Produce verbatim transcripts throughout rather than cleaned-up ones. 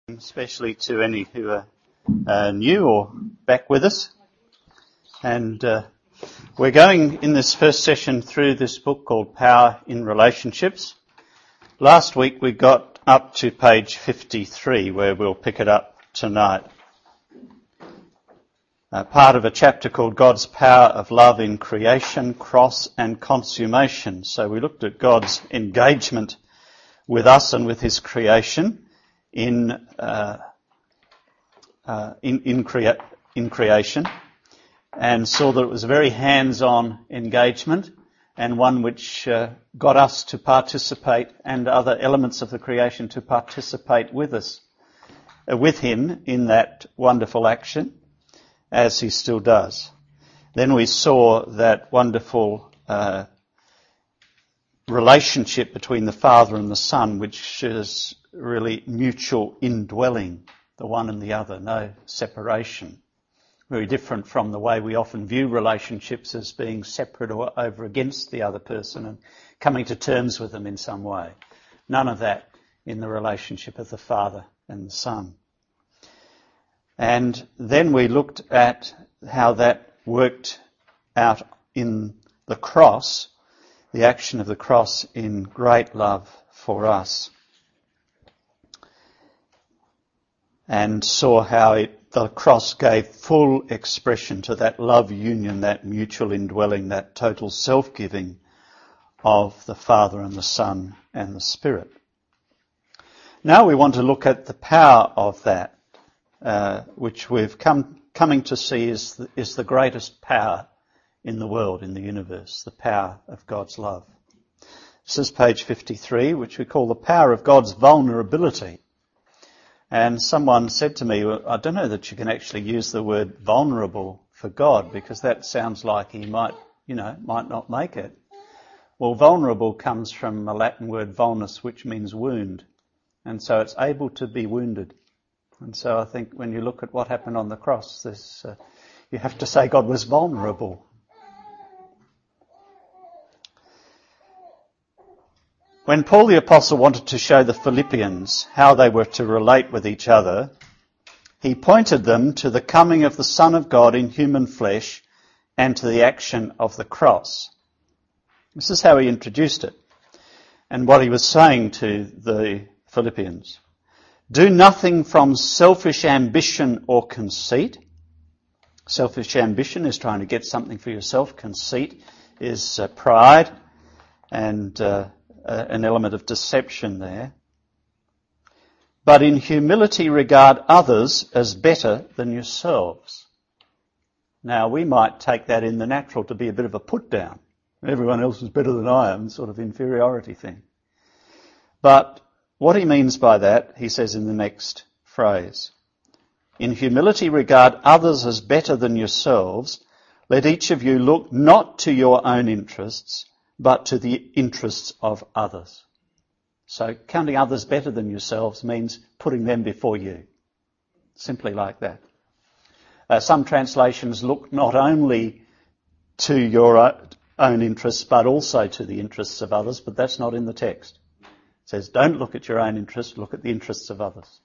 Especially to any who are uh, new or back with us. And uh, we're going in this first session through this book called Power in Relationships. Last week we got up to page fifty-three, where we'll pick it up tonight. Uh, part of a chapter called God's Power of Love in Creation, Cross and Consummation. So we looked at God's engagement with us and with his creation in uh, uh, in in, crea- in creation, and saw that it was a very hands-on engagement, and one which uh, got us to participate and other elements of the creation to participate with us, uh, with him in that wonderful action, as he still does. Then we saw that wonderful uh, relationship between the Father and the Son, which is really mutual indwelling, the one and the other, no separation. Very different from the way we often view relationships as being separate or over against the other person and coming to terms with them in some way. None of that in the relationship of the Father and the Son. And then we looked at how that worked out in the cross, the action of the cross in great love for us. And saw how it, the cross gave full expression to that love union, that mutual indwelling, that total self-giving of the Father and the Son and the Spirit. Now we want to look at the power of that, uh, which we've come coming to see is the, is the greatest power in the world, in the universe, the power of God's love. This is page fifty-three, which we call the power of God's vulnerability. And someone said to me, well, I don't know that you can actually use the word vulnerable for God, because that sounds like he might, you know, might not make it. Well, vulnerable comes from a Latin word vulnus, which means wound. And so it's able to be wounded. And so I think when you look at what happened on the cross, this, uh, you have to say God was vulnerable. When Paul the Apostle wanted to show the Philippians how they were to relate with each other, he pointed them to the coming of the Son of God in human flesh and to the action of the cross. This is how he introduced it, and what he was saying to the Philippians. Do nothing from selfish ambition or conceit. Selfish ambition is trying to get something for yourself. Conceit is uh, pride and uh, Uh, an element of deception there. But in humility regard others as better than yourselves. Now we might take that in the natural to be a bit of a put down. Everyone else is better than I am, sort of inferiority thing. But what he means by that, he says in the next phrase. In humility regard others as better than yourselves. Let each of you look not to your own interests, but to the interests of others. So counting others better than yourselves means putting them before you. Simply like that. Uh, some translations look not only to your own interests, but also to the interests of others, but that's not in the text. It says, don't look at your own interests, look at the interests of others.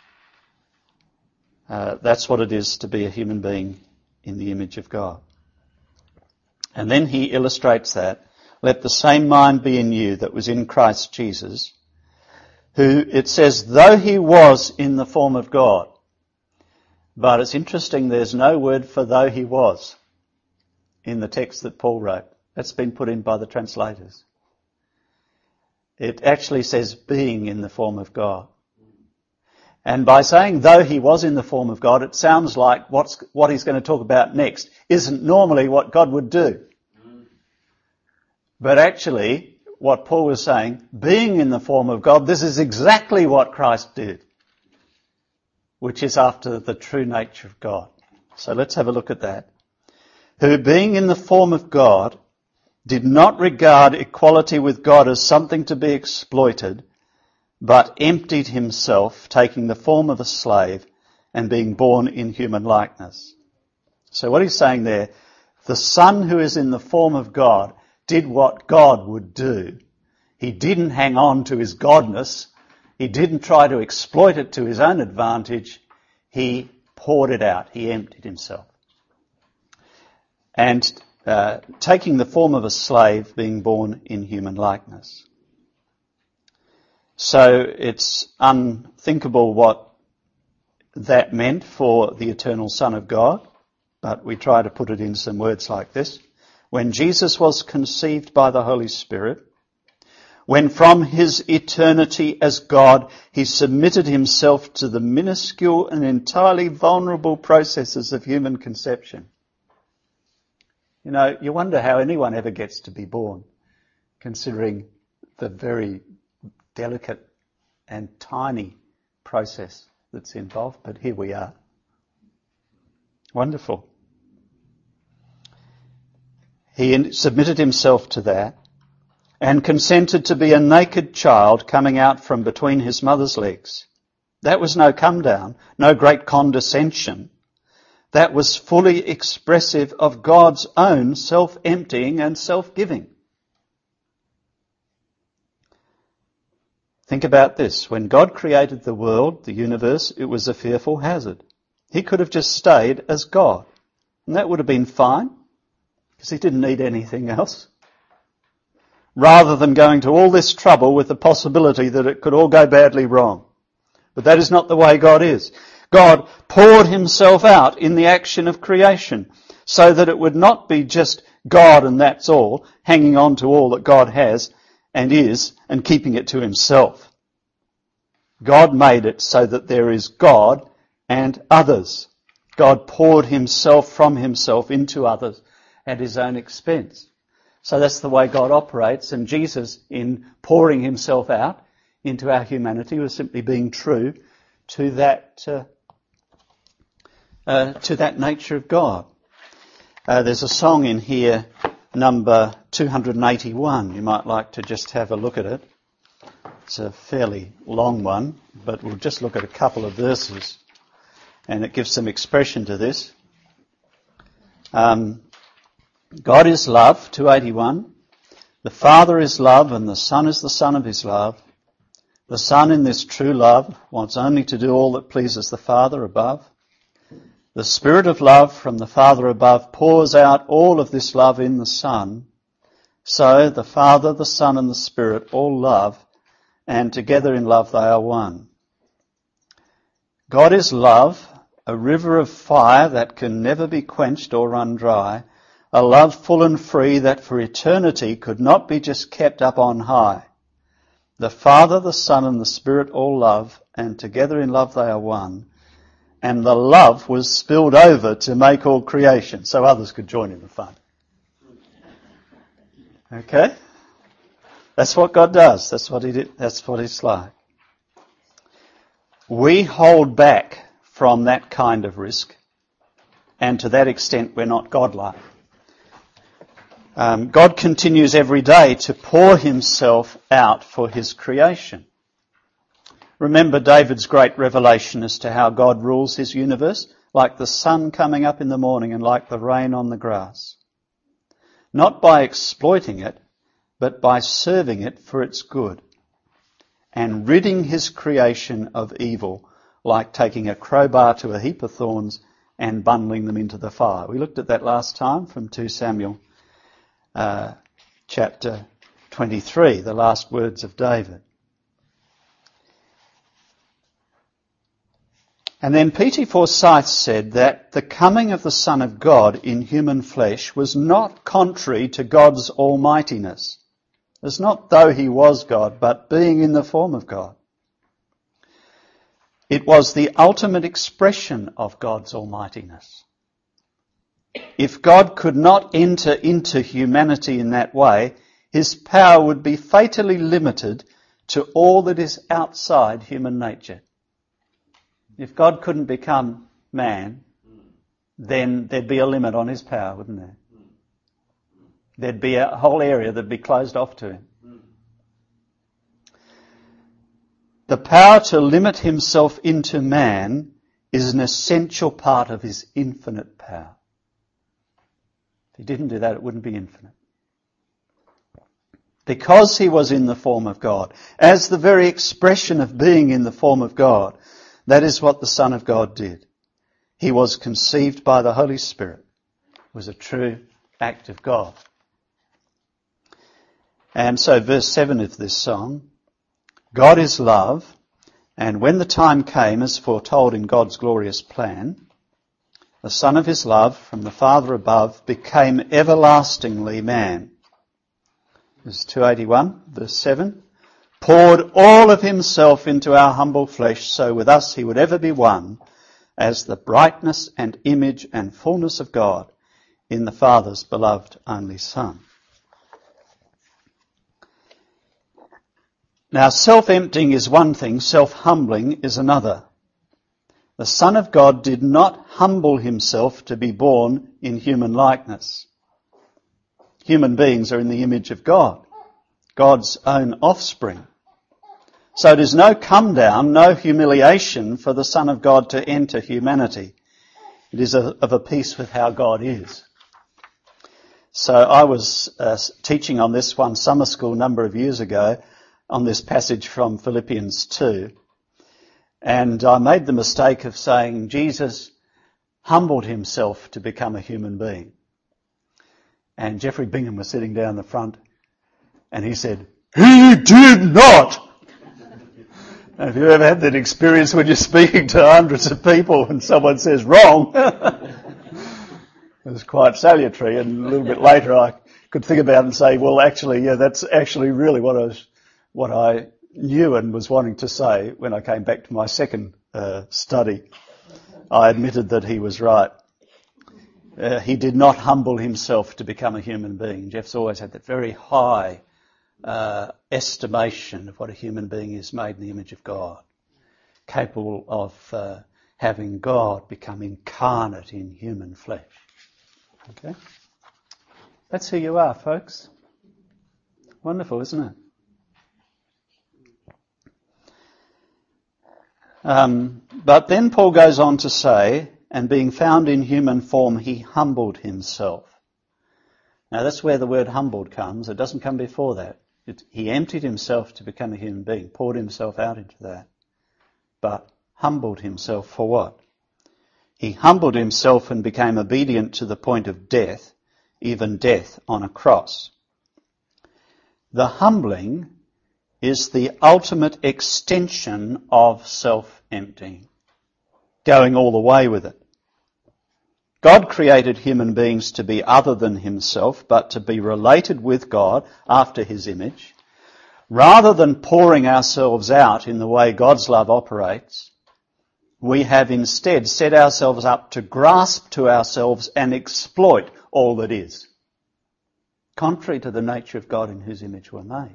Uh, that's what it is to be a human being in the image of God. And then he illustrates that. Let the same mind be in you that was in Christ Jesus, who, it says, though he was in the form of God. But it's interesting, there's no word for though he was in the text that Paul wrote. That's been put in by the translators. It actually says being in the form of God. And by saying though he was in the form of God, it sounds like what's, what he's going to talk about next isn't normally what God would do. But actually, what Paul was saying, being in the form of God, this is exactly what Christ did, which is after the true nature of God. So let's have a look at that. Who, being in the form of God, did not regard equality with God as something to be exploited, but emptied himself, taking the form of a slave and being born in human likeness. So what he's saying there, the Son who is in the form of God did what God would do. He didn't hang on to his godness. He didn't try to exploit it to his own advantage. He poured it out. He emptied himself. And uh, taking the form of a slave, being born in human likeness. So it's unthinkable what that meant for the eternal Son of God, but we try to put it in some words like this. When Jesus was conceived by the Holy Spirit, when from his eternity as God he submitted himself to the minuscule and entirely vulnerable processes of human conception. You know, you wonder how anyone ever gets to be born, considering the very delicate and tiny process that's involved, but here we are. Wonderful. He submitted himself to that and consented to be a naked child coming out from between his mother's legs. That was no come down, no great condescension. That was fully expressive of God's own self-emptying and self-giving. Think about this. When God created the world, the universe, it was a fearful hazard. He could have just stayed as God, and that would have been fine, because he didn't need anything else. Rather than going to all this trouble with the possibility that it could all go badly wrong. But that is not the way God is. God poured himself out in the action of creation so that it would not be just God and that's all, hanging on to all that God has and is and keeping it to himself. God made it so that there is God and others. God poured himself from himself into others at his own expense. So that's the way God operates, and Jesus, in pouring himself out into our humanity, was simply being true to that uh, uh, to that nature of God. Uh, there's a song in here, number two hundred eighty-one. You might like to just have a look at it. It's a fairly long one, but we'll just look at a couple of verses, and it gives some expression to this. Um, God is love, two eighty-one. The Father is love, and the Son is the Son of his love. The Son in this true love wants only to do all that pleases the Father above. The Spirit of love from the Father above pours out all of this love in the Son. So the Father, the Son and the Spirit all love, and together in love they are one. God is love, a river of fire that can never be quenched or run dry, a love full and free that for eternity could not be just kept up on high. The Father, the Son and the Spirit all love, and together in love they are one. And the love was spilled over to make all creation, so others could join in the fun. Okay? That's what God does. That's what he did. That's what it's like. We hold back from that kind of risk, and to that extent we're not godlike. Um, God continues every day to pour himself out for his creation. Remember David's great revelation as to how God rules his universe, like the sun coming up in the morning and like the rain on the grass. Not by exploiting it, but by serving it for its good, and ridding his creation of evil, like taking a crowbar to a heap of thorns and bundling them into the fire. We looked at that last time from Second Samuel uh, chapter twenty-three, the last words of David. And then P T Forsyth said that the coming of the Son of God in human flesh was not contrary to God's almightiness. It's not though he was God, but being in the form of God. It was the ultimate expression of God's almightiness. If God could not enter into humanity in that way, his power would be fatally limited to all that is outside human nature. If God couldn't become man, then there'd be a limit on his power, wouldn't there? There'd be a whole area that'd be closed off to him. The power to limit himself into man is an essential part of his infinite power. If he didn't do that, it wouldn't be infinite. because he was in the form of God, as the very expression of being in the form of God, that is what the Son of God did. He was conceived by the Holy Spirit. It was a true act of God. And so verse seven of this song, God is love, and when the time came, as foretold in God's glorious plan, the Son of his love from the Father above became everlastingly man. Verse two eighty-one, verse seven, poured all of himself into our humble flesh, so with us he would ever be one, as the brightness and image and fullness of God in the Father's beloved only Son. Now, self-emptying is one thing, self-humbling is another. The Son of God did not humble himself to be born in human likeness. Human beings are in the image of God, God's own offspring. So it is no come down, no humiliation for the Son of God to enter humanity. It is a, of a piece with how God is. So I was uh, teaching on this one summer school a number of years ago, on this passage from Philippians two. And I made the mistake of saying Jesus humbled himself to become a human being. And Jeffrey Bingham was sitting down the front and he said, "He did not!" And have you ever had that experience when you're speaking to hundreds of people and someone says wrong? It was quite salutary, and a little bit later I could think about it and say, well, actually, yeah, that's actually really what I was what I knew and was wanting to say when I came back to my second uh, study. I admitted that he was right. Uh, he did not humble himself to become a human being. Jeff's always had that very high uh, estimation of what a human being is, made in the image of God, capable of uh, having God become incarnate in human flesh. Okay? That's who you are, folks. Wonderful, isn't it? Um, but then Paul goes on to say, and being found in human form, he humbled himself. Now that's where the word humbled comes. It doesn't come before that. It, he emptied himself to become a human being, poured himself out into that. But humbled himself for what? He humbled himself and became obedient to the point of death, even death on a cross. The humbling is the ultimate extension of self-emptying, going all the way with it. God created human beings to be other than himself, but to be related with God after his image. Rather than pouring ourselves out in the way God's love operates, we have instead set ourselves up to grasp to ourselves and exploit all that is, contrary to the nature of God in whose image we're made.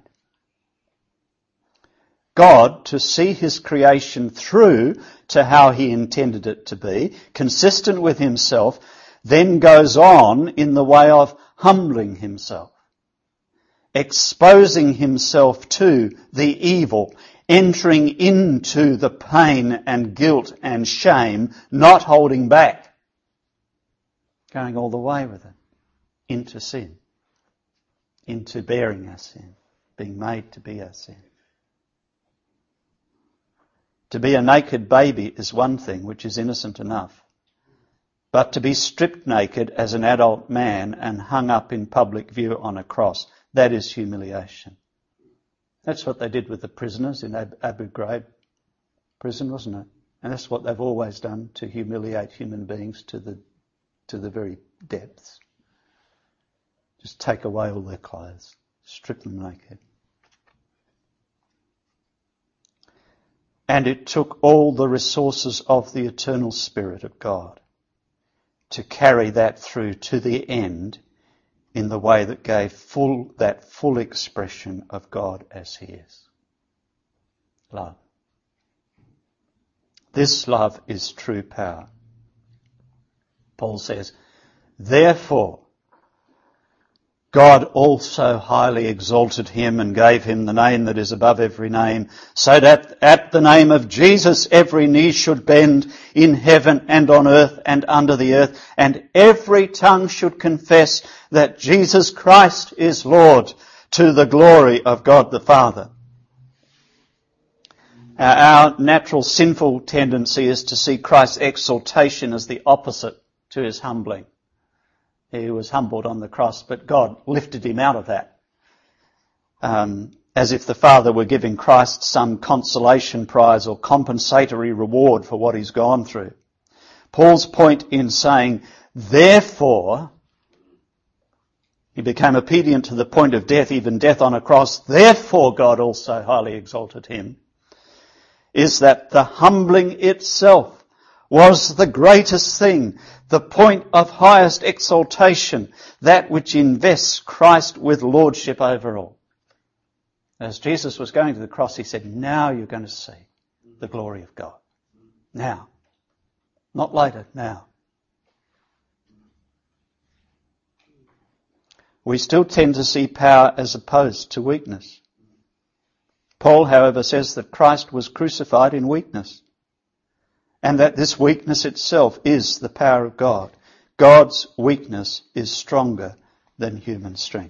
God, to see his creation through to how he intended it to be, consistent with himself, then goes on in the way of humbling himself, exposing himself to the evil, entering into the pain and guilt and shame, not holding back, going all the way with it, into sin, into bearing our sin, being made to be our sin. To be a naked baby is one thing, which is innocent enough. But to be stripped naked as an adult man and hung up in public view on a cross, that is humiliation. That's what they did with the prisoners in Abu Ghraib prison, wasn't it? And that's what they've always done, to humiliate human beings to the to the very depths. Just take away all their clothes, strip them naked. And it took all the resources of the eternal Spirit of God to carry that through to the end in the way that gave full that full expression of God as he is. Love. This love is true power. Paul says, therefore, God also highly exalted him and gave him the name that is above every name, so that at the name of Jesus every knee should bend in heaven and on earth and under the earth, and every tongue should confess that Jesus Christ is Lord, to the glory of God the Father. Our natural sinful tendency is to see Christ's exaltation as the opposite to his humbling. He was humbled on the cross, but God lifted him out of that. Um, as if the Father were giving Christ some consolation prize or compensatory reward for what he's gone through. Paul's point in saying, therefore, he became obedient to the point of death, even death on a cross, therefore God also highly exalted him, is that the humbling itself was the greatest thing, the point of highest exaltation, that which invests Christ with lordship over all. As Jesus was going to the cross, he said, now you're going to see the glory of God. Now. Not later, now. We still tend to see power as opposed to weakness. Paul, however, says that Christ was crucified in weakness, and that this weakness itself is the power of God. God's weakness is stronger than human strength.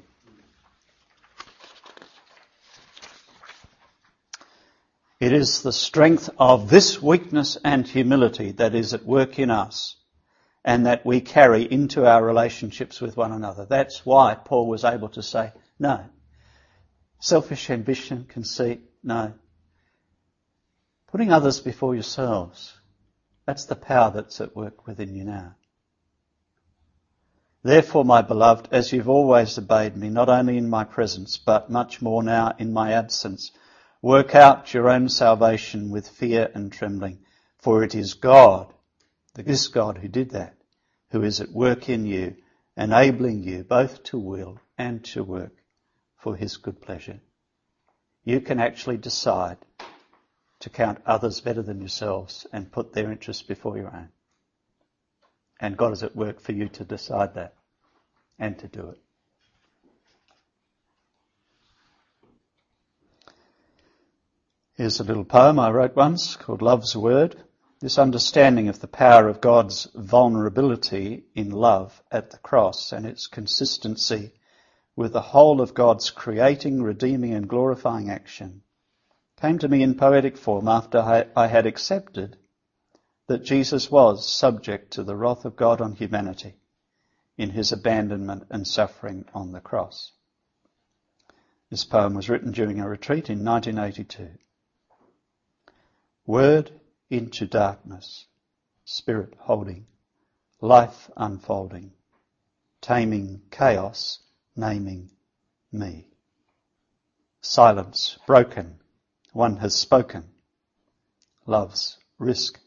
It is the strength of this weakness and humility that is at work in us and that we carry into our relationships with one another. That's why Paul was able to say, no. Selfish ambition, conceit, no. Putting others before yourselves, that's the power that's at work within you now. Therefore, my beloved, as you've always obeyed me, not only in my presence, but much more now in my absence, work out your own salvation with fear and trembling, for it is God, this God who did that, who is at work in you, enabling you both to will and to work for his good pleasure. You can actually decide to count others better than yourselves and put their interests before your own. And God is at work for you to decide that and to do it. Here's a little poem I wrote once called Love's Word. This understanding of the power of God's vulnerability in love at the cross and its consistency with the whole of God's creating, redeeming and glorifying action came to me in poetic form after I had accepted that Jesus was subject to the wrath of God on humanity in his abandonment and suffering on the cross. This poem was written during a retreat in nineteen eighty-two. Word into darkness, spirit holding, life unfolding, taming chaos, naming me. Silence broken, one has spoken, love's risk.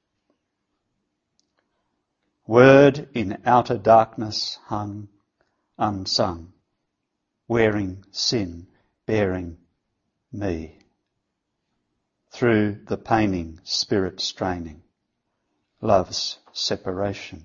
Word in outer darkness hung, unsung, wearing sin, bearing me. Through the paining, spirit straining, love's separation.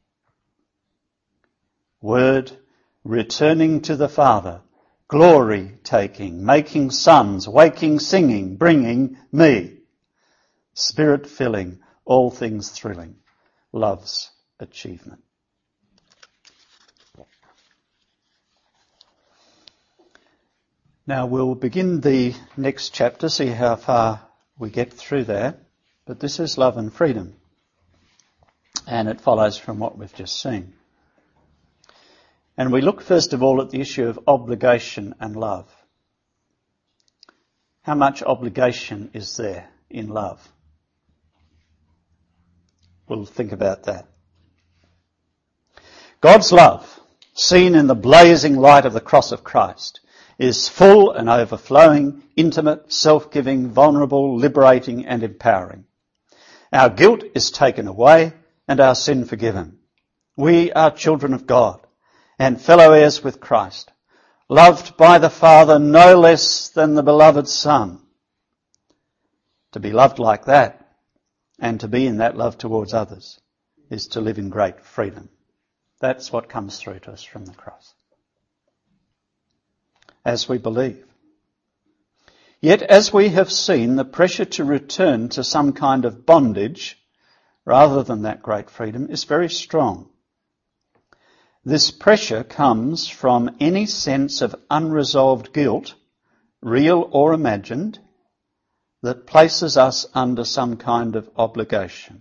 Word returning to the Father, glory taking, making sons, waking, singing, bringing me. Spirit filling, all things thrilling, love's achievement. Now we'll begin the next chapter, see how far we get through there, but this is love and freedom, and it follows from what we've just seen. And we look first of all at the issue of obligation and love. How much obligation is there in love? We'll think about that. God's love, seen in the blazing light of the cross of Christ, is full and overflowing, intimate, self-giving, vulnerable, liberating and empowering. Our guilt is taken away and our sin forgiven. We are children of God and fellow heirs with Christ, loved by the Father no less than the beloved Son. To be loved like that and to be in that love towards others is to live in great freedom. That's what comes through to us from the cross, as we believe. Yet, as we have seen, the pressure to return to some kind of bondage rather than that great freedom is very strong. This pressure comes from any sense of unresolved guilt, real or imagined, that places us under some kind of obligation.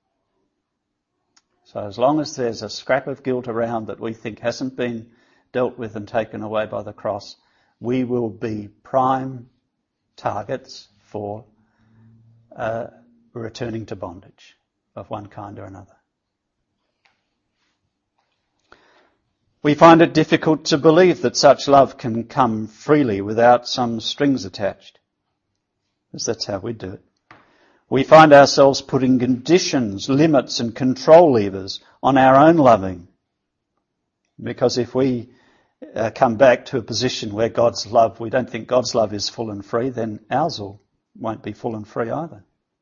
So as long as there's a scrap of guilt around that we think hasn't been dealt with and taken away by the cross, we will be prime targets for uh, returning to bondage of one kind or another. We find it difficult to believe that such love can come freely without some strings attached, because that's how we do it. We find ourselves putting conditions, limits and control levers on our own loving, because if we uh, come back to a position where God's love, we don't think God's love is full and free, then ours will, won't be full and free either.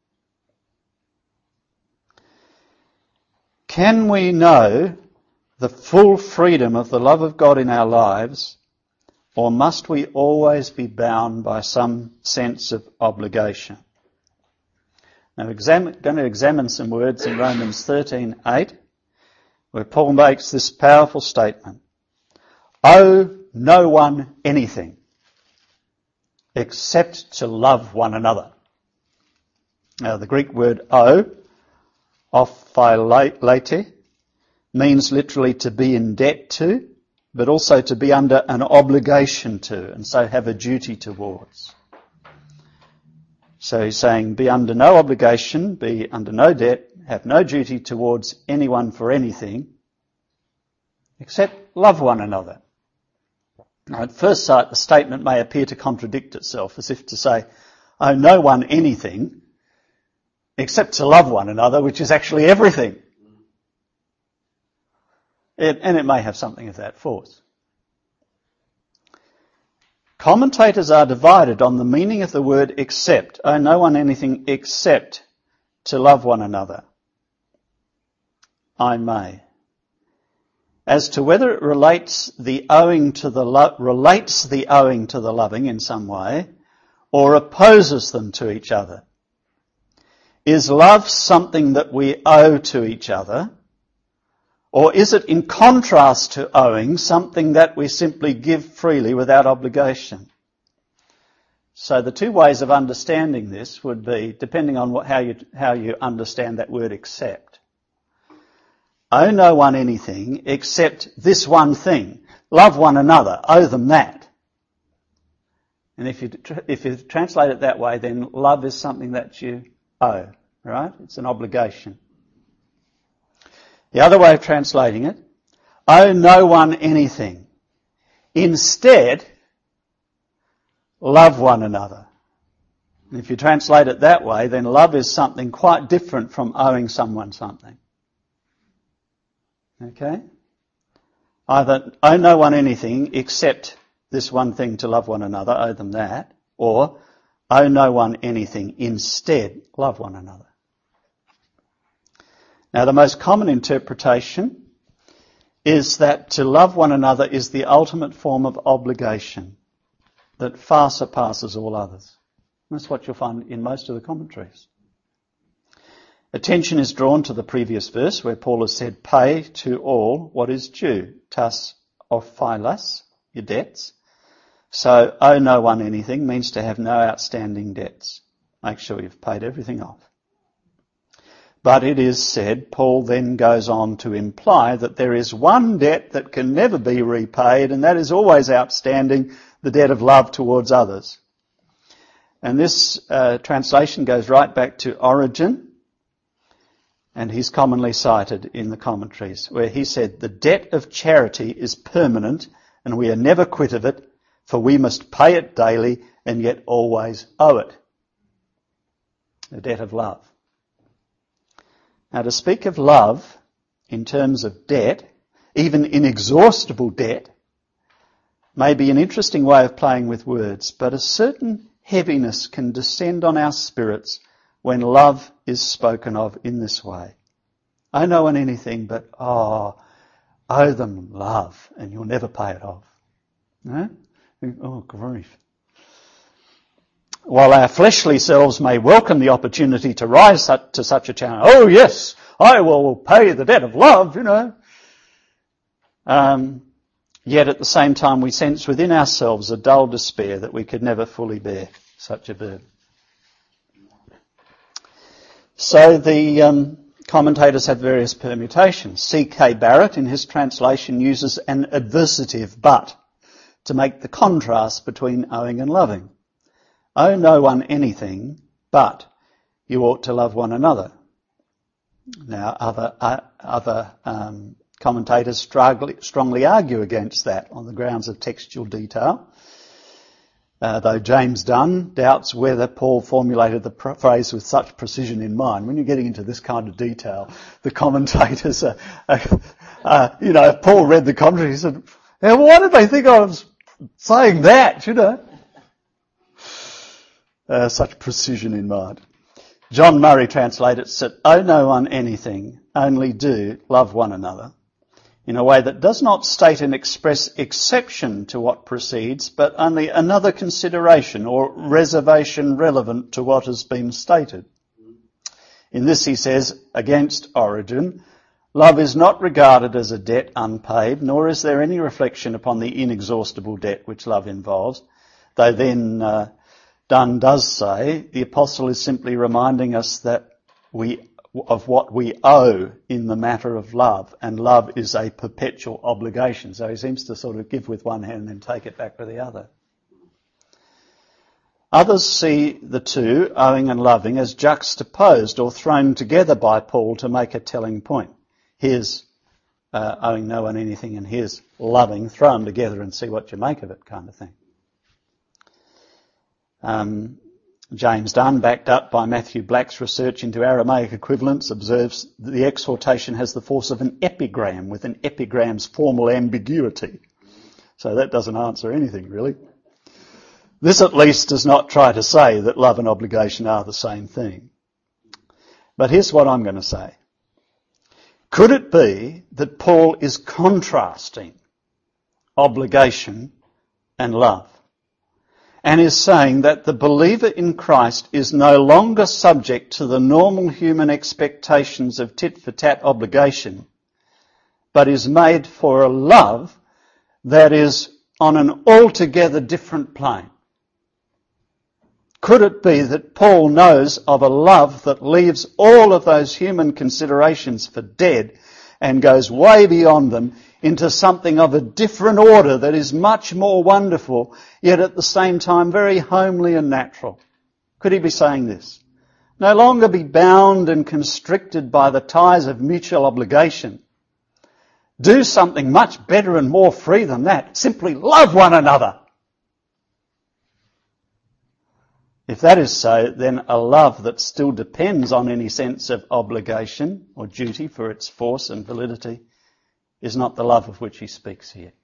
Can we know the full freedom of the love of God in our lives, or must we always be bound by some sense of obligation? Now we're exam- going to examine some words in Romans thirteen eight, where Paul makes this powerful statement. Owe no one anything except to love one another. Now the Greek word owe, ophileite, means literally to be in debt to, but also to be under an obligation to, and so have a duty towards. So he's saying be under no obligation, be under no debt, have no duty towards anyone for anything, except love one another. Now at first sight the statement may appear to contradict itself, as if to say, owe no one anything except to love one another, which is actually everything. It, and it may have something of that force. Commentators are divided on the meaning of the word except. Owe no one anything except to love one another. I may. As to whether it relates the owing to the lo- relates the owing to the loving in some way, or opposes them to each other. Is love something that we owe to each other? Or is it in contrast to owing something that we simply give freely without obligation? So the two ways of understanding this would be, depending on what, how you how you understand that word accept. Owe no one anything except this one thing. Love one another. Owe them that. And if you if you translate it that way, then love is something that you owe, right? It's an obligation. The other way of translating it, owe no one anything. Instead, love one another. And if you translate it that way, then love is something quite different from owing someone something. Okay? Either owe no one anything except this one thing to love one another, owe them that, or owe no one anything, instead love one another. Now, the most common interpretation is that to love one another is the ultimate form of obligation that far surpasses all others. That's what you'll find in most of the commentaries. Attention is drawn to the previous verse where Paul has said, pay to all what is due, tas ophilas, your debts. So, owe no one anything means to have no outstanding debts. Make sure you've paid everything off. But it is said, Paul then goes on to imply that there is one debt that can never be repaid, and that is always outstanding, the debt of love towards others. And this uh, translation goes right back to Origen, and he's commonly cited in the commentaries, where he said, the debt of charity is permanent, and we are never quit of it, for we must pay it daily, and yet always owe it. The debt of love. Now, to speak of love in terms of debt, even inexhaustible debt, may be an interesting way of playing with words, but a certain heaviness can descend on our spirits when love is spoken of in this way. Owe no one anything but, oh, owe them love, and you'll never pay it off. No? Oh, grief. While our fleshly selves may welcome the opportunity to rise to such a challenge, oh yes, I will pay the debt of love, you know. Um, yet at the same time we sense within ourselves a dull despair that we could never fully bear such a burden. So the um, commentators have various permutations. C K Barrett in his translation uses an adversative but to make the contrast between owing and loving. Owe no one anything, but you ought to love one another. Now, other uh, other um, commentators strongly, strongly argue against that on the grounds of textual detail, uh, though James Dunn doubts whether Paul formulated the pr- phrase with such precision in mind. When you're getting into this kind of detail, the commentators are, are, are you know, if Paul read the commentary, he said, hey, why did they think I was saying that, you know? Uh, such precision in mind. John Murray translates it, owe no one anything, only do love one another, in a way that does not state an express exception to what precedes, but only another consideration or reservation relevant to what has been stated. In this, he says, against Origen, love is not regarded as a debt unpaid, nor is there any reflection upon the inexhaustible debt which love involves, though then uh, Dunn does say the apostle is simply reminding us that we of what we owe in the matter of love, and love is a perpetual obligation. So he seems to sort of give with one hand and then take it back with the other. Others see the two, owing and loving, as juxtaposed or thrown together by Paul to make a telling point. Here's uh, owing no one anything and here's loving, thrown together and see what you make of it kind of thing. Um, James Dunn, backed up by Matthew Black's research into Aramaic equivalents, observes that the exhortation has the force of an epigram with an epigram's formal ambiguity. So that doesn't answer anything, really. This at least does not try to say that love and obligation are the same thing. But here's what I'm going to say. Could it be that Paul is contrasting obligation and love, and is saying that the believer in Christ is no longer subject to the normal human expectations of tit-for-tat obligation, but is made for a love that is on an altogether different plane? Could it be that Paul knows of a love that leaves all of those human considerations for dead and goes way beyond them into something of a different order that is much more wonderful, yet at the same time very homely and natural? Could he be saying this? No longer be bound and constricted by the ties of mutual obligation. Do something much better and more free than that. Simply love one another. If that is so, then a love that still depends on any sense of obligation or duty for its force and validity is not the love of which he speaks here.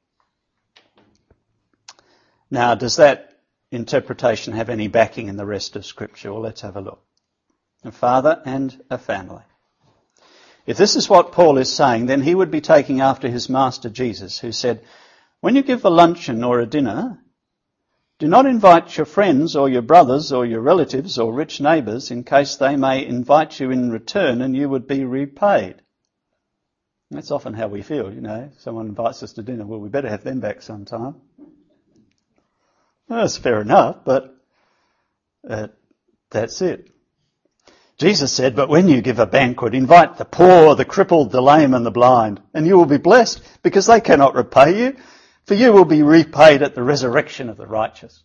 Now, does that interpretation have any backing in the rest of Scripture? Well, let's have a look. A father and a family. If this is what Paul is saying, then he would be taking after his master Jesus, who said, when you give a luncheon or a dinner, do not invite your friends or your brothers or your relatives or rich neighbours, in case they may invite you in return and you would be repaid. That's often how we feel, you know. Someone invites us to dinner, well, we better have them back sometime. Well, that's fair enough, but uh, that's it. Jesus said, but when you give a banquet, invite the poor, the crippled, the lame and the blind, and you will be blessed, because they cannot repay you, for you will be repaid at the resurrection of the righteous.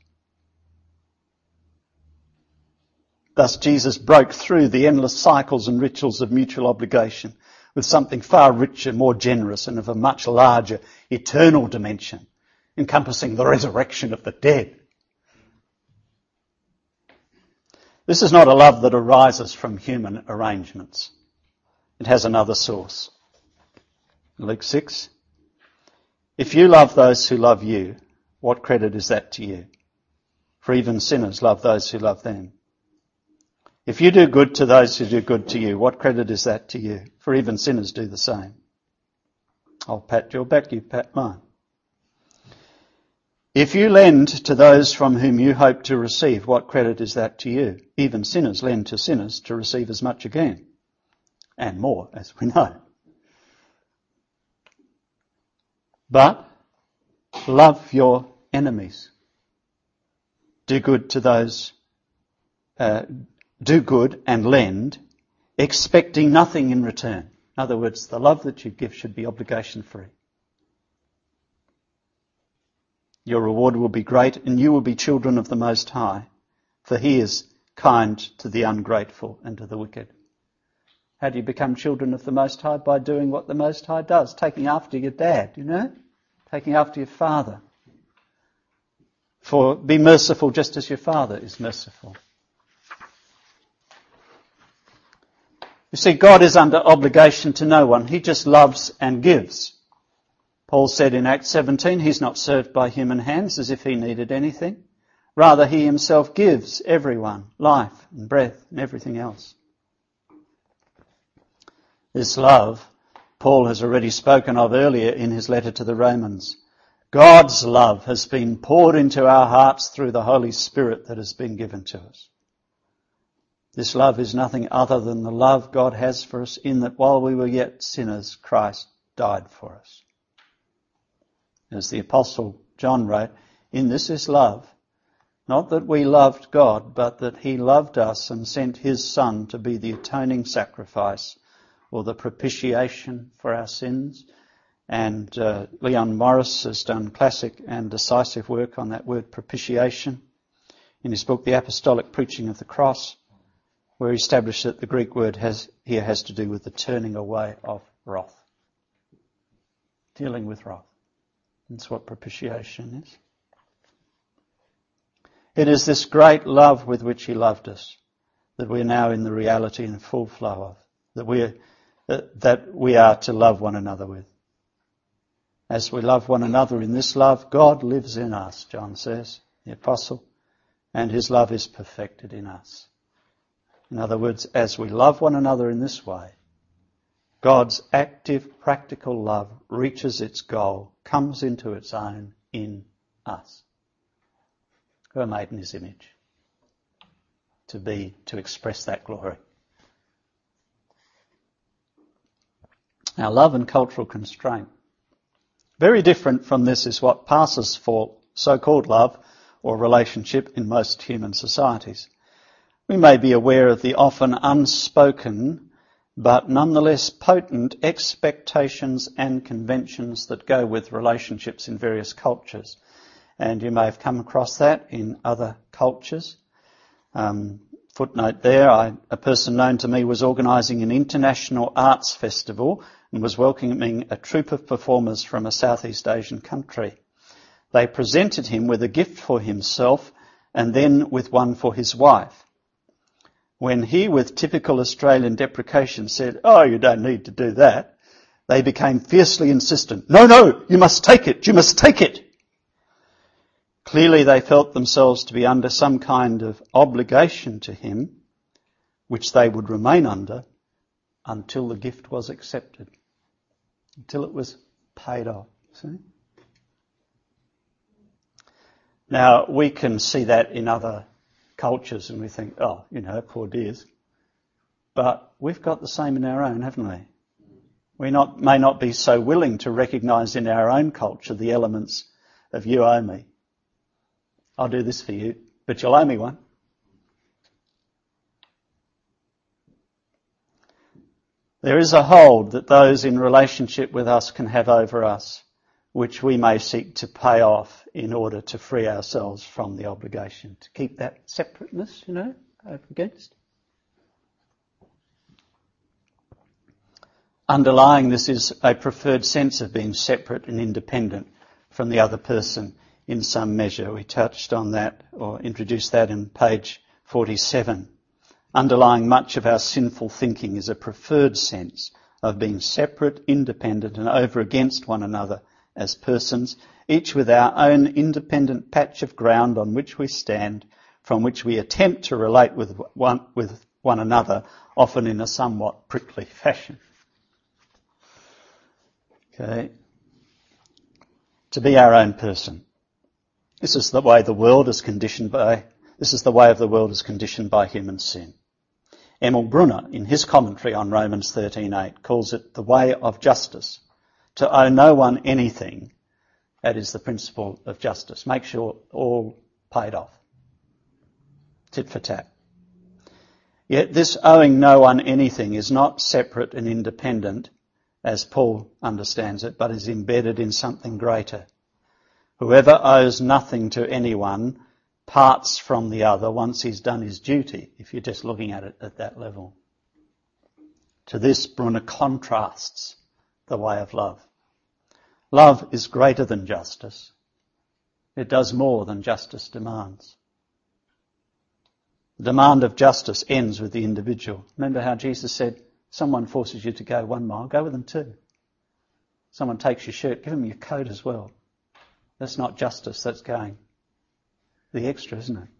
Thus Jesus broke through the endless cycles and rituals of mutual obligation with something far richer, more generous, and of a much larger eternal dimension, encompassing the resurrection of the dead. This is not a love that arises from human arrangements. It has another source. Luke six. If you love those who love you, what credit is that to you? For even sinners love those who love them. If you do good to those who do good to you, what credit is that to you? For even sinners do the same. I'll pat your back, you pat mine. If you lend to those from whom you hope to receive, what credit is that to you? Even sinners lend to sinners to receive as much again, and more, as we know. But love your enemies. Do good to those, uh, do good and lend, expecting nothing in return. In other words, the love that you give should be obligation free. Your reward will be great, and you will be children of the Most High, for He is kind to the ungrateful and to the wicked. How do you become children of the Most High? By doing what the Most High does, taking after your dad, you know, taking after your father. For be merciful just as your Father is merciful. You see, God is under obligation to no one. He just loves and gives. Paul said in Acts seventeen, he's not served by human hands as if he needed anything. Rather, he himself gives everyone life and breath and everything else. This love, Paul has already spoken of earlier in his letter to the Romans. God's love has been poured into our hearts through the Holy Spirit that has been given to us. This love is nothing other than the love God has for us, in that while we were yet sinners, Christ died for us. As the Apostle John wrote, in this is love, not that we loved God, but that He loved us and sent His Son to be the atoning sacrifice, or the propitiation for our sins. And uh, Leon Morris has done classic and decisive work on that word propitiation in his book, The Apostolic Preaching of the Cross, where he established that the Greek word has here has to do with the turning away of wrath. Dealing with wrath. That's what propitiation is. It is this great love with which He loved us that we're now in the reality and full flow of, that we are, that we are to love one another with. As we love one another in this love, God lives in us, John says, the Apostle, and His love is perfected in us. In other words, as we love one another in this way, God's active, practical love reaches its goal, comes into its own in us, who are made in His image, to be, to express that glory. Now, love and cultural constraint. Very different from this is what passes for so-called love or relationship in most human societies. We may be aware of the often unspoken but nonetheless potent expectations and conventions that go with relationships in various cultures. And you may have come across that in other cultures. Um, footnote there, I, a person known to me was organising an international arts festival and was welcoming a troupe of performers from a Southeast Asian country. They presented him with a gift for himself and then with one for his wife. When he, with typical Australian deprecation, said, "Oh, you don't need to do that," they became fiercely insistent. "No, no, you must take it, you must take it." Clearly they felt themselves to be under some kind of obligation to him, which they would remain under until the gift was accepted, until it was paid off. See? Now, we can see that in other cultures and we think, oh, you know, poor dears. But we've got the same in our own, haven't we? We not, may not be so willing to recognise in our own culture the elements of you owe me. I'll do this for you, but you'll owe me one. There is a hold that those in relationship with us can have over us, which we may seek to pay off in order to free ourselves from the obligation, to keep that separateness, you know, over against. Underlying this is a preferred sense of being separate and independent from the other person in some measure. We touched on that or introduced that in page forty-seven. Underlying much of our sinful thinking is a preferred sense of being separate, independent and over against one another as persons, each with our own independent patch of ground on which we stand, from which we attempt to relate with one, with one another, often in a somewhat prickly fashion. Okay. To be our own person. This is the way the world is conditioned by, this is the way of the world is conditioned by human sin. Emil Brunner, in his commentary on Romans thirteen eight, calls it the way of justice. To owe no one anything That is the principle of justice. Make sure all paid off. Tit for tat. Yet this owing no one anything is not separate and independent, as Paul understands it, but is embedded in something greater. Whoever owes nothing to anyone parts from the other once he's done his duty, if you're just looking at it at that level. To this, Brunner contrasts the way of love. Love is greater than justice. It does more than justice demands. The demand of justice ends with the individual. Remember how Jesus said, someone forces you to go one mile, go with them two. Someone takes your shirt, give them your coat as well. That's not justice, that's going the extra, isn't it?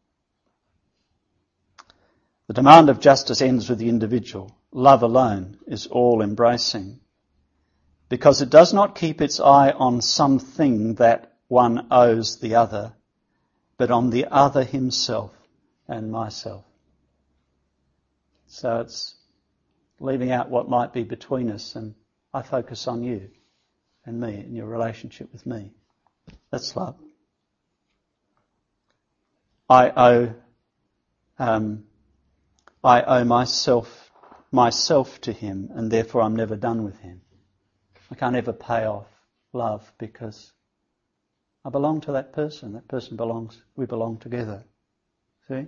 The demand of justice ends with the individual. Love alone is all-embracing, because it does not keep its eye on something that one owes the other, but on the other himself and myself. So it's leaving out what might be between us, and I focus on you and me and your relationship with me. That's love. I owe, um, I owe myself, myself to him, and therefore I'm never done with him. I can't ever pay off love because I belong to that person. That person belongs, we belong together. See?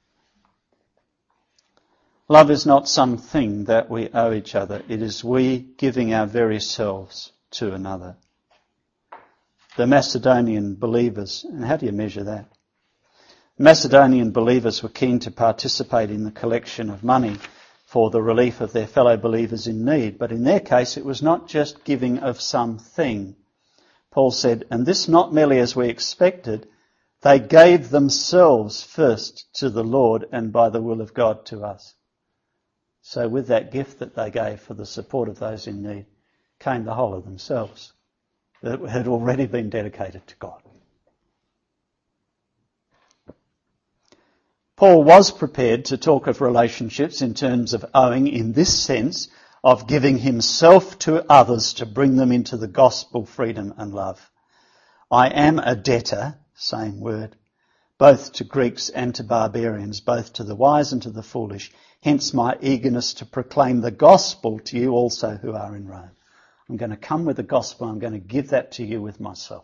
Love is not something that we owe each other. It is we giving our very selves to another. The Macedonian believers, and how do you measure that? Macedonian believers were keen to participate in the collection of money for the relief of their fellow believers in need, but in their case it was not just giving of something. Paul said, and this not merely as we expected, they gave themselves first to the Lord and by the will of God to us. So with that gift that they gave for the support of those in need came the whole of themselves that had already been dedicated to God. Paul was prepared to talk of relationships in terms of owing in this sense of giving himself to others to bring them into the gospel, freedom and love. I am a debtor, same word, both to Greeks and to barbarians, both to the wise and to the foolish. Hence my eagerness to proclaim the gospel to you also who are in Rome. I'm going to come with the gospel. I'm going to give that to you with myself.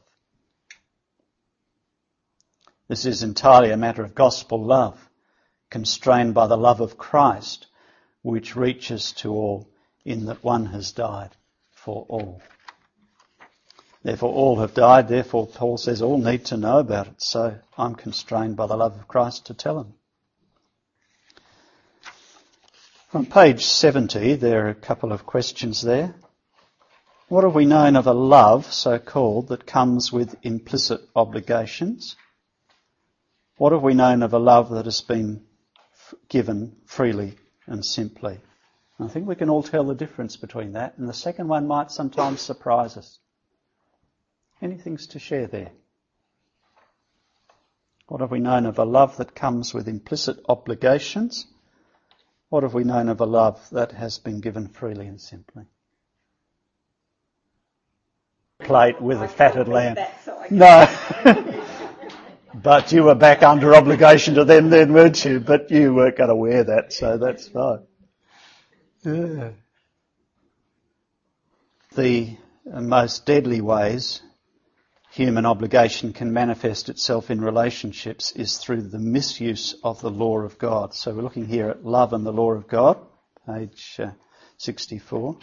This is entirely a matter of gospel love, constrained by the love of Christ, which reaches to all in that one has died for all. Therefore all have died, therefore Paul says all need to know about it, so I'm constrained by the love of Christ to tell them. On page seventy, there are a couple of questions there. What have we known of a love, so-called, that comes with implicit obligations? What have we known of a love that has been f- given freely and simply? And I think we can all tell the difference between that, and the second one might sometimes surprise us. Anything to share there? What have we known of a love that comes with implicit obligations? What have we known of a love that has been given freely and simply? Plate with a fatted lamb. No. But you were back under obligation to them then, weren't you? But you weren't going to wear that, so that's fine. Yeah. The most deadly ways human obligation can manifest itself in relationships is through the misuse of the law of God. So we're looking here at love and the law of God, page uh, sixty-four.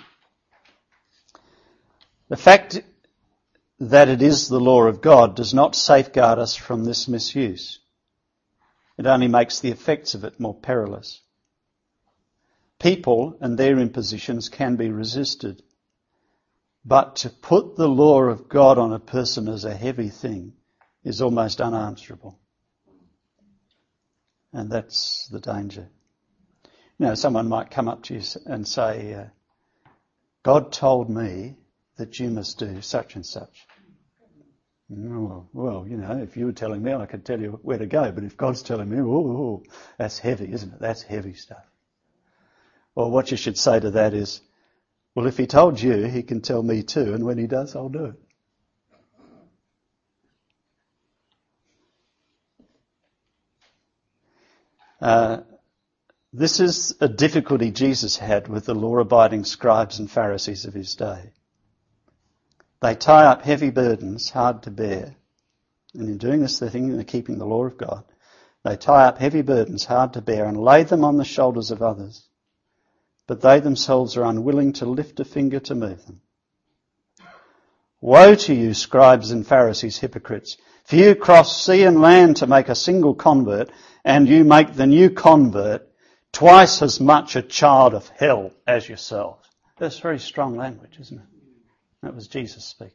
The fact that it is the law of God does not safeguard us from this misuse. It only makes the effects of it more perilous. People and their impositions can be resisted, but to put the law of God on a person as a heavy thing is almost unanswerable. And that's the danger. You know, someone might come up to you and say, uh, God told me that you must do such and such. Oh, well, you know, if you were telling me, I could tell you where to go. But if God's telling me, oh, that's heavy, isn't it? That's heavy stuff. Well, what you should say to that is, well, if he told you, he can tell me too. And when he does, I'll do it. Uh, this is a difficulty Jesus had with the law-abiding scribes and Pharisees of his day. They tie up heavy burdens hard to bear. And in doing this, they're thinking they're keeping the law of God. They tie up heavy burdens hard to bear and lay them on the shoulders of others. But they themselves are unwilling to lift a finger to move them. Woe to you, scribes and Pharisees, hypocrites! For you cross sea and land to make a single convert, and you make the new convert twice as much a child of hell as yourselves. That's very strong language, isn't it? That was Jesus speaking.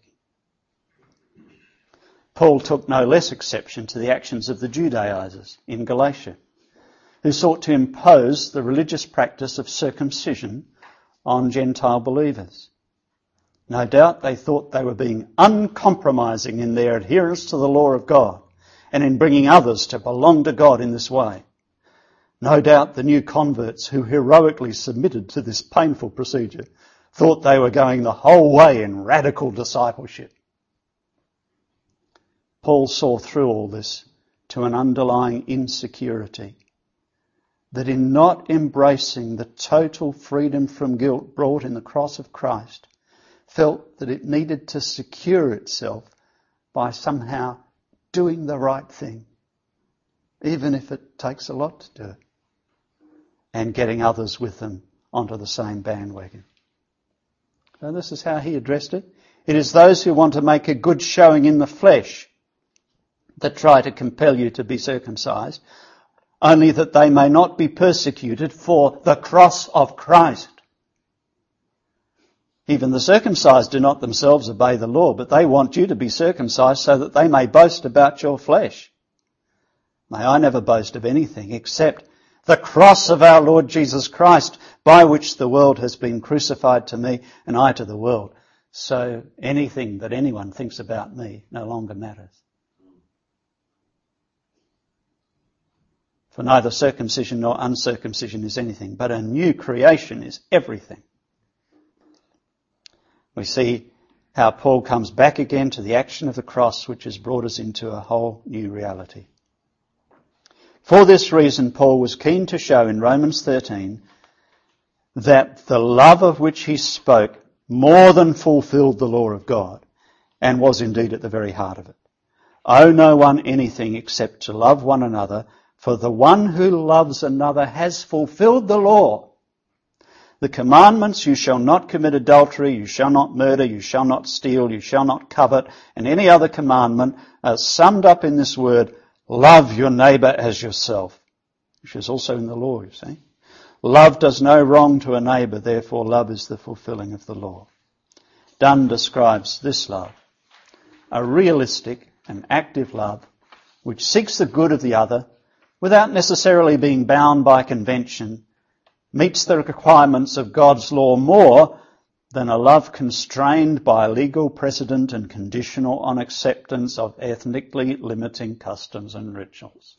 Paul took no less exception to the actions of the Judaizers in Galatia, who sought to impose the religious practice of circumcision on Gentile believers. No doubt they thought they were being uncompromising in their adherence to the law of God and in bringing others to belong to God in this way. No doubt the new converts who heroically submitted to this painful procedure thought they were going the whole way in radical discipleship. Paul saw through all this to an underlying insecurity that in not embracing the total freedom from guilt brought in the cross of Christ, felt that it needed to secure itself by somehow doing the right thing, even if it takes a lot to do it, and getting others with them onto the same bandwagon. So this is how he addressed it. It is those who want to make a good showing in the flesh that try to compel you to be circumcised, only that they may not be persecuted for the cross of Christ. Even the circumcised do not themselves obey the law, but they want you to be circumcised so that they may boast about your flesh. May I never boast of anything except the cross of our Lord Jesus Christ, by which the world has been crucified to me and I to the world. So anything that anyone thinks about me no longer matters. For neither circumcision nor uncircumcision is anything, but a new creation is everything. We see how Paul comes back again to the action of the cross, which has brought us into a whole new reality. For this reason, Paul was keen to show in Romans thirteen that the love of which he spoke more than fulfilled the law of God, and was indeed at the very heart of it. Owe no one anything except to love one another, for the one who loves another has fulfilled the law. The commandments, you shall not commit adultery, you shall not murder, you shall not steal, you shall not covet, and any other commandment are summed up in this word, love your neighbour as yourself, which is also in the law, you see. Love does no wrong to a neighbour, therefore love is the fulfilling of the law. Dunn describes this love, a realistic and active love which seeks the good of the other without necessarily being bound by convention, meets the requirements of God's law more than a love constrained by legal precedent and conditional on acceptance of ethnically limiting customs and rituals.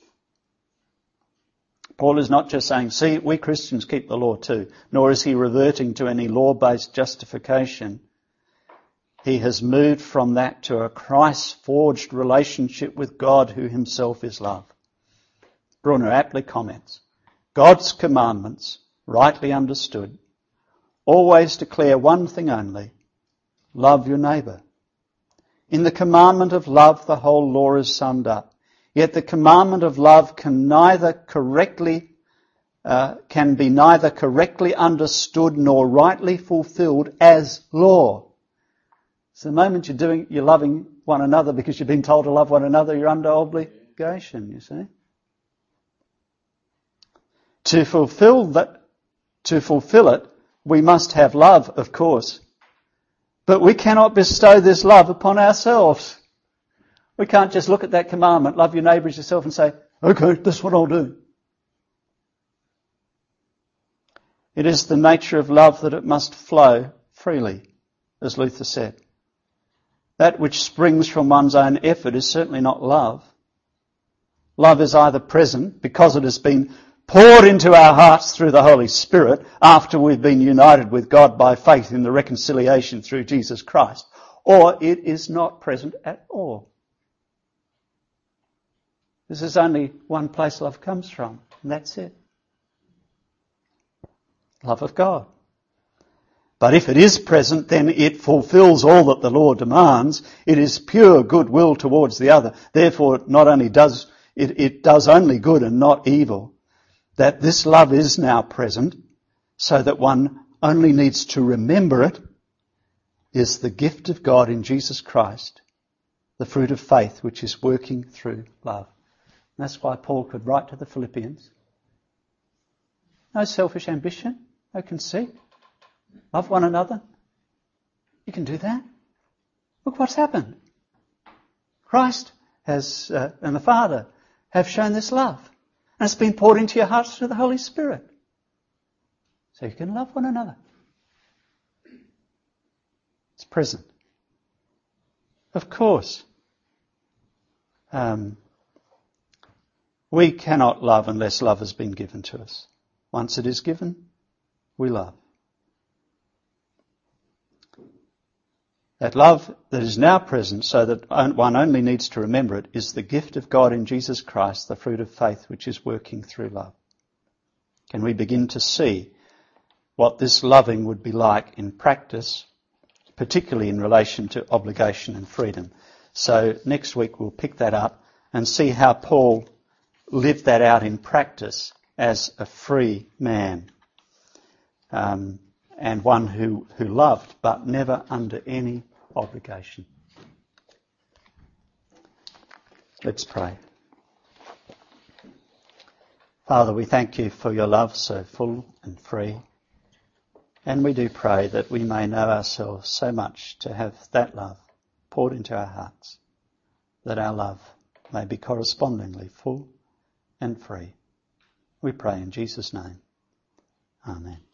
Paul is not just saying, see, we Christians keep the law too, nor is he reverting to any law-based justification. He has moved from that to a Christ-forged relationship with God, who himself is love. Brunner aptly comments, God's commandments, rightly understood, always declare one thing only, love your neighbour. In the commandment of love, the whole law is summed up. Yet the commandment of love can neither correctly, uh, can be neither correctly understood nor rightly fulfilled as law. So the moment you're doing, you're loving one another because you've been told to love one another, you're under obligation, you see. To fulfill that, to fulfill it, we must have love, of course. But we cannot bestow this love upon ourselves. We can't just look at that commandment, love your neighbour as yourself, and say, okay, that's what I'll do. It is the nature of love that it must flow freely, as Luther said. That which springs from one's own effort is certainly not love. Love is either present because it has been poured into our hearts through the Holy Spirit after we've been united with God by faith in the reconciliation through Jesus Christ, or it is not present at all. This is only one place love comes from, And that's it. Love of God. But if it is present, then it fulfills all that the law demands. It is pure goodwill towards the other. Therefore, it not only does, it, it does only good and not evil. That this love is now present, so that one only needs to remember it, is the gift of God in Jesus Christ, the fruit of faith which is working through love. And that's why Paul could write to the Philippians. No selfish ambition, no conceit. Love one another. You can do that. Look what's happened. Christ has, uh, and the Father have shown this love. And it's been poured into your hearts through the Holy Spirit. So you can love one another. It's present. Of course, um, we cannot love unless love has been given to us. Once it is given, we love. That love that is now present, so that one only needs to remember it, is the gift of God in Jesus Christ, the fruit of faith which is working through love. Can we begin to see what this loving would be like in practice, particularly in relation to obligation and freedom? So next week we'll pick that up and see how Paul lived that out in practice as a free man. Um, and one who, who loved, but never under any obligation. Let's pray. Father, we thank you for your love so full and free. And we do pray that we may know ourselves so much to have that love poured into our hearts, that our love may be correspondingly full and free. We pray in Jesus' name. Amen.